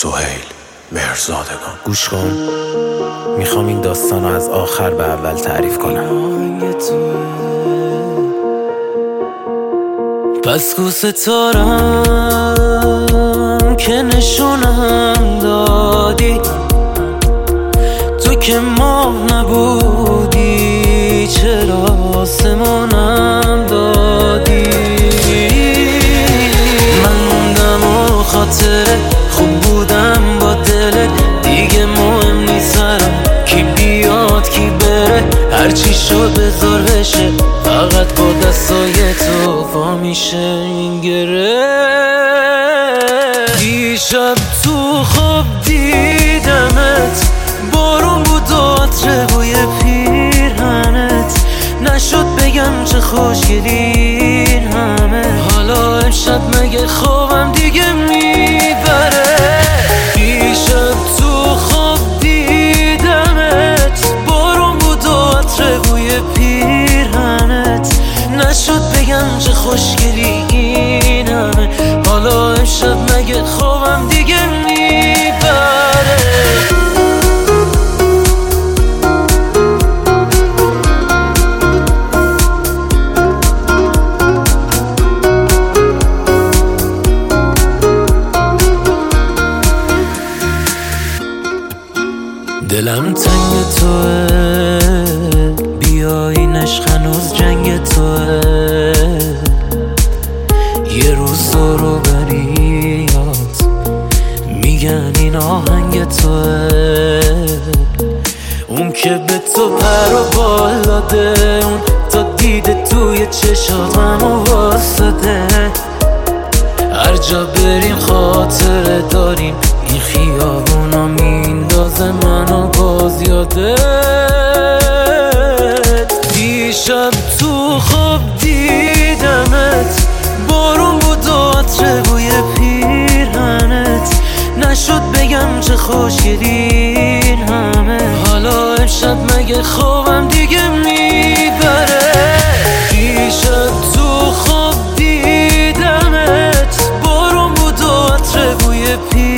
سهیل مهرزادگان. گوش کن، میخوام این داستان رو از آخر به اول تعریف کنم. پس کو ستارم که نشونم دادی، تو که ماه نبودی چرا آسمونم دادی. من موندم و خاطره خوب بودم با دلت، دیگه مهم نیست سرم کی بیاد کی بره، هرچی شد بذار بشه، فقط با دستای تو وا میشه این گره. دیشب تو خواب دیدمت، بارون بود و عطر بوی پیرهنت، نشد بگم چه خوشگلی این همه، حالا امشب مگه خوابم دیگه میبره. دیشب تو خواب دیدمت، بارون بود و عطر بوی پیرهنت، نشد بگم چه خوشگلی این همه، حالا امشب مگه خوابم دیگه میبره. دلم تنگ توه، بیاینش هنوز جنگ توه، یه روز رو بریاد میگن این آهنگ توه، اون که به تو پر و بال داده، اون تا دیده توی چشات همو واسده، هر جا بریم خاطره داریم، این خیابونا میندازه منو باز یادت. دیشب تو خواب دیدمت، بارون بود و عطر بوی پیرهنت، نشد بگم چه خوشگلی این همه، حالا امشب مگه خوابم دیگه میبره. دیشب تو خواب دیدمت، بارون بود و عطر بوی پیرهنت،